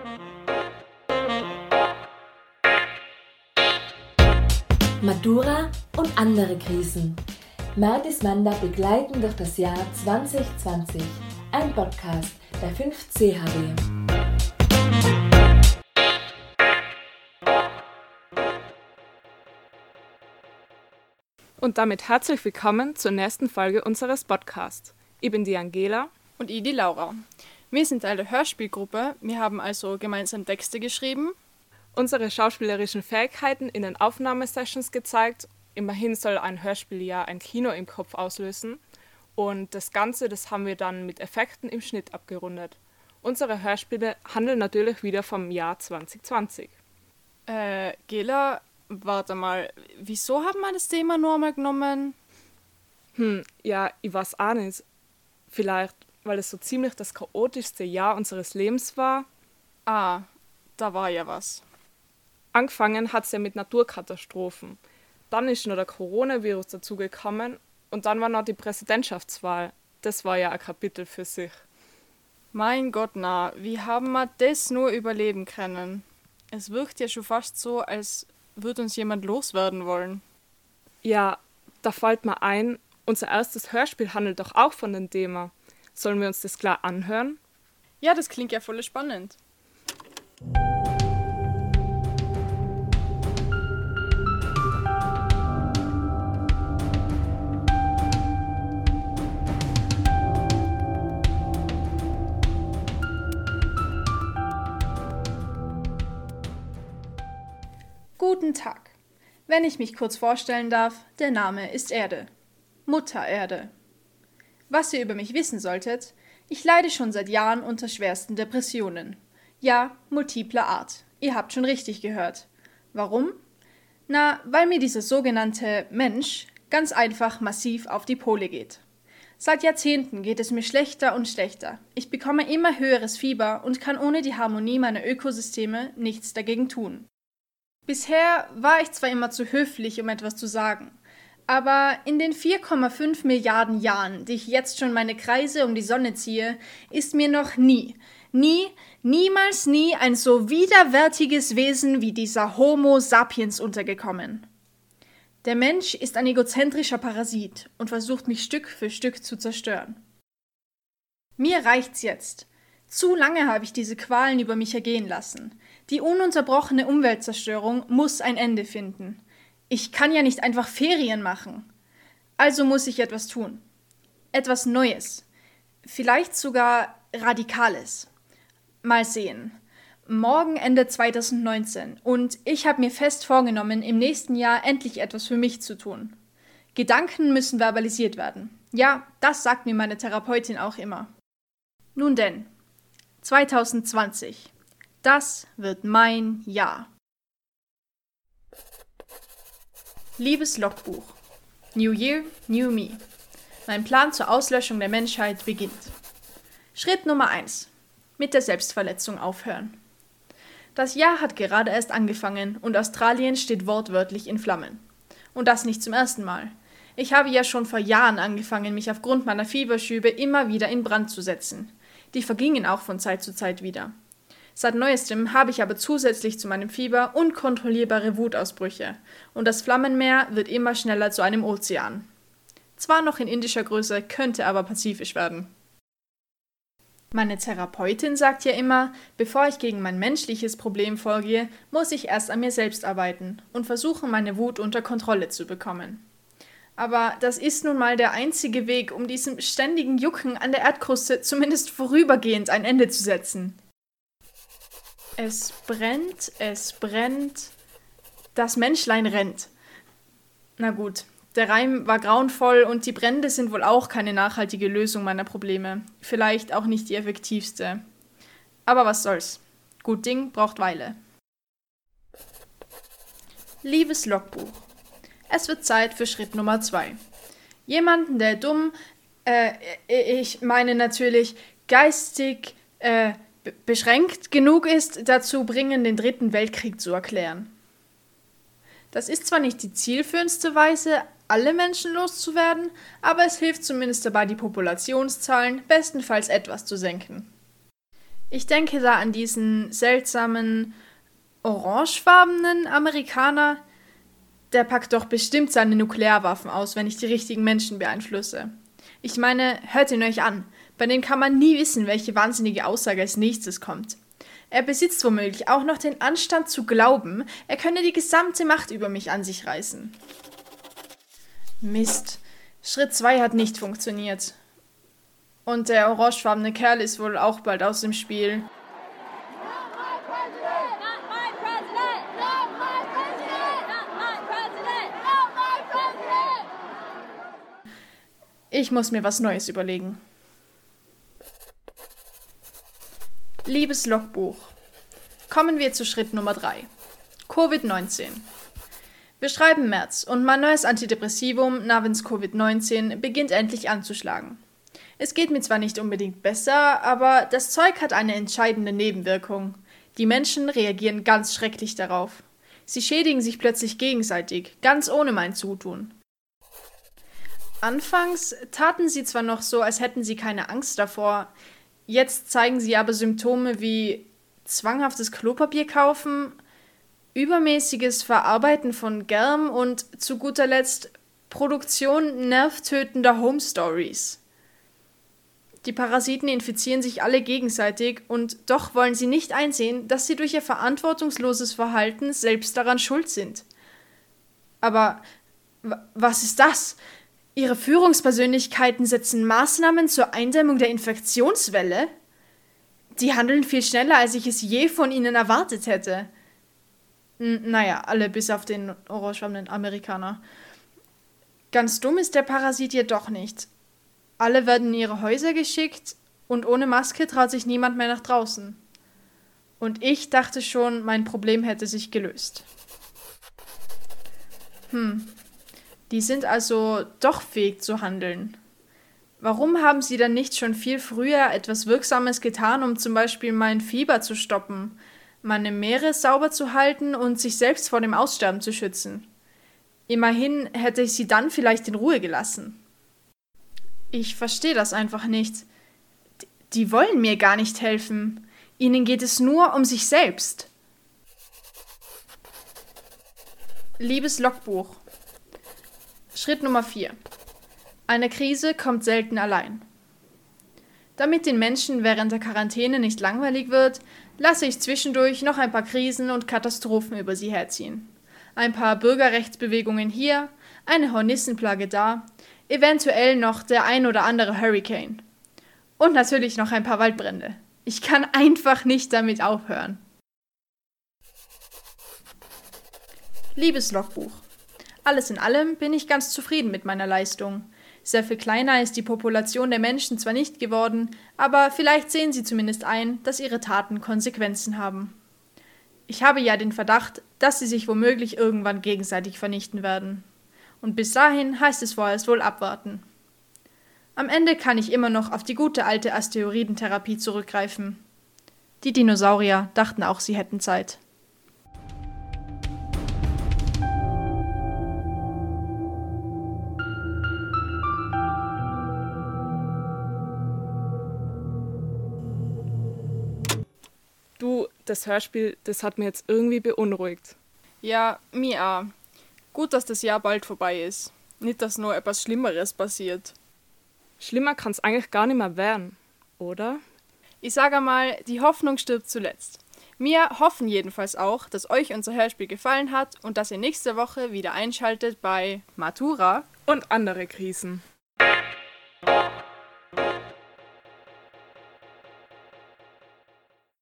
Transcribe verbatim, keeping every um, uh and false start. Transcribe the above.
Matura und andere Krisen. Martis Manda begleiten durch das Jahr zwanzig zwanzig. Ein Podcast der fünf C H W. Und damit herzlich willkommen zur nächsten Folge unseres Podcasts. Ich bin die Angela. Und ich die Laura. Wir sind Teil der Hörspielgruppe. Wir haben also gemeinsam Texte geschrieben, Unsere schauspielerischen Fähigkeiten in den Aufnahmesessions gezeigt. Immerhin soll ein Hörspiel ja ein Kino im Kopf auslösen. Und das Ganze, das haben wir dann mit Effekten im Schnitt abgerundet. Unsere Hörspiele handeln natürlich wieder vom Jahr zwanzig zwanzig. Äh, Gela, warte mal, wieso haben wir das Thema nur einmal genommen? Hm, ja, ich weiß auch nicht. Vielleicht, weil es so ziemlich das chaotischste Jahr unseres Lebens war. Ah, da war ja was. Angefangen hat es ja mit Naturkatastrophen. Dann ist noch der Coronavirus dazugekommen und dann war noch die Präsidentschaftswahl. Das war ja ein Kapitel für sich. Mein Gott, na, wie haben wir das nur überleben können? Es wirkt ja schon fast so, als würde uns jemand loswerden wollen. Ja, da fällt mir ein, unser erstes Hörspiel handelt doch auch von dem Thema. Sollen wir uns das klar anhören? Ja, das klingt ja voll spannend. Guten Tag. Wenn ich mich kurz vorstellen darf, der Name ist Erde. Mutter Erde. Was ihr über mich wissen solltet, ich leide schon seit Jahren unter schwersten Depressionen. Ja, multipler Art. Ihr habt schon richtig gehört. Warum? Na, weil mir dieser sogenannte Mensch ganz einfach massiv auf die Pole geht. Seit Jahrzehnten geht es mir schlechter und schlechter. Ich bekomme immer höheres Fieber und kann ohne die Harmonie meiner Ökosysteme nichts dagegen tun. Bisher war ich zwar immer zu höflich, um etwas zu sagen, aber in den vier Komma fünf Milliarden Jahren, die ich jetzt schon meine Kreise um die Sonne ziehe, ist mir noch nie, nie, niemals nie ein so widerwärtiges Wesen wie dieser Homo sapiens untergekommen. Der Mensch ist ein egozentrischer Parasit und versucht mich Stück für Stück zu zerstören. Mir reicht's jetzt. Zu lange habe ich diese Qualen über mich ergehen lassen. Die ununterbrochene Umweltzerstörung muss ein Ende finden. Ich kann ja nicht einfach Ferien machen. Also muss ich etwas tun. Etwas Neues. Vielleicht sogar Radikales. Mal sehen. Morgen Ende zwanzig neunzehn und ich habe mir fest vorgenommen, im nächsten Jahr endlich etwas für mich zu tun. Gedanken müssen verbalisiert werden. Ja, das sagt mir meine Therapeutin auch immer. Nun denn. zwanzig zwanzig. Das wird mein Jahr. Liebes Logbuch. New Year, New Me. Mein Plan zur Auslöschung der Menschheit beginnt. Schritt Nummer eins. Mit der Selbstverletzung aufhören. Das Jahr hat gerade erst angefangen und Australien steht wortwörtlich in Flammen. Und das nicht zum ersten Mal. Ich habe ja schon vor Jahren angefangen, mich aufgrund meiner Fieberschübe immer wieder in Brand zu setzen. Die vergingen auch von Zeit zu Zeit wieder. Seit Neuestem habe ich aber zusätzlich zu meinem Fieber unkontrollierbare Wutausbrüche und das Flammenmeer wird immer schneller zu einem Ozean. Zwar noch in indischer Größe, könnte aber pazifisch werden. Meine Therapeutin sagt ja immer, bevor ich gegen mein menschliches Problem vorgehe, muss ich erst an mir selbst arbeiten und versuchen, meine Wut unter Kontrolle zu bekommen. Aber das ist nun mal der einzige Weg, um diesem ständigen Jucken an der Erdkruste zumindest vorübergehend ein Ende zu setzen. Es brennt, es brennt, das Menschlein rennt. Na gut, der Reim war grauenvoll und die Brände sind wohl auch keine nachhaltige Lösung meiner Probleme. Vielleicht auch nicht die effektivste. Aber was soll's. Gut Ding braucht Weile. Liebes Logbuch. Es wird Zeit für Schritt Nummer zwei. Jemanden, der dumm, äh, ich meine natürlich geistig, äh, be- beschränkt genug ist, dazu bringen, den Dritten Weltkrieg zu erklären. Das ist zwar nicht die zielführendste Weise, alle Menschen loszuwerden, aber es hilft zumindest dabei, die Populationszahlen bestenfalls etwas zu senken. Ich denke da an diesen seltsamen, orangefarbenen Amerikaner. Der packt doch bestimmt seine Nuklearwaffen aus, wenn ich die richtigen Menschen beeinflusse. Ich meine, hört ihn euch an. Bei dem kann man nie wissen, welche wahnsinnige Aussage als nächstes kommt. Er besitzt womöglich auch noch den Anstand zu glauben, er könne die gesamte Macht über mich an sich reißen. Mist. Schritt zwei hat nicht funktioniert. Und der orangefarbene Kerl ist wohl auch bald aus dem Spiel. Ich muss mir was Neues überlegen. Liebes Logbuch. Kommen wir zu Schritt Nummer drei. Covid neunzehn. Wir schreiben März und mein neues Antidepressivum namens Covid neunzehn beginnt endlich anzuschlagen. Es geht mir zwar nicht unbedingt besser, aber das Zeug hat eine entscheidende Nebenwirkung. Die Menschen reagieren ganz schrecklich darauf. Sie schädigen sich plötzlich gegenseitig, ganz ohne mein Zutun. Anfangs taten sie zwar noch so, als hätten sie keine Angst davor, jetzt zeigen sie aber Symptome wie zwanghaftes Klopapier kaufen, übermäßiges Verarbeiten von Germ und zu guter Letzt Produktion nervtötender Home Stories. Die Parasiten infizieren sich alle gegenseitig und doch wollen sie nicht einsehen, dass sie durch ihr verantwortungsloses Verhalten selbst daran schuld sind. Aber w- was ist das? Ihre Führungspersönlichkeiten setzen Maßnahmen zur Eindämmung der Infektionswelle? Die handeln viel schneller, als ich es je von ihnen erwartet hätte. N- naja, alle bis auf den orangefarbenen Amerikaner. Ganz dumm ist der Parasit jedoch nicht. Alle werden in ihre Häuser geschickt und ohne Maske traut sich niemand mehr nach draußen. Und ich dachte schon, mein Problem hätte sich gelöst. Hm, die sind also doch fähig zu handeln. Warum haben sie dann nicht schon viel früher etwas Wirksames getan, um zum Beispiel mein Fieber zu stoppen, meine Meere sauber zu halten und sich selbst vor dem Aussterben zu schützen? Immerhin hätte ich sie dann vielleicht in Ruhe gelassen. Ich verstehe das einfach nicht. D- Die wollen mir gar nicht helfen. Ihnen geht es nur um sich selbst. Liebes Logbuch. Schritt Nummer vier. Eine Krise kommt selten allein. Damit den Menschen während der Quarantäne nicht langweilig wird, lasse ich zwischendurch noch ein paar Krisen und Katastrophen über sie herziehen. Ein paar Bürgerrechtsbewegungen hier, eine Hornissenplage da, eventuell noch der ein oder andere Hurricane. Und natürlich noch ein paar Waldbrände. Ich kann einfach nicht damit aufhören. Liebes Logbuch. Alles in allem bin ich ganz zufrieden mit meiner Leistung. Sehr viel kleiner ist die Population der Menschen zwar nicht geworden, aber vielleicht sehen sie zumindest ein, dass ihre Taten Konsequenzen haben. Ich habe ja den Verdacht, dass sie sich womöglich irgendwann gegenseitig vernichten werden. Und bis dahin heißt es vorerst wohl abwarten. Am Ende kann ich immer noch auf die gute alte Asteroidentherapie zurückgreifen. Die Dinosaurier dachten auch, sie hätten Zeit. Du, das Hörspiel, das hat mir jetzt irgendwie beunruhigt. Ja, mir auch. Gut, dass das Jahr bald vorbei ist. Nicht, dass noch etwas Schlimmeres passiert. Schlimmer kann es eigentlich gar nicht mehr werden, oder? Ich sage einmal, die Hoffnung stirbt zuletzt. Wir hoffen jedenfalls auch, dass euch unser Hörspiel gefallen hat und dass ihr nächste Woche wieder einschaltet bei Matura Und andere Krisen.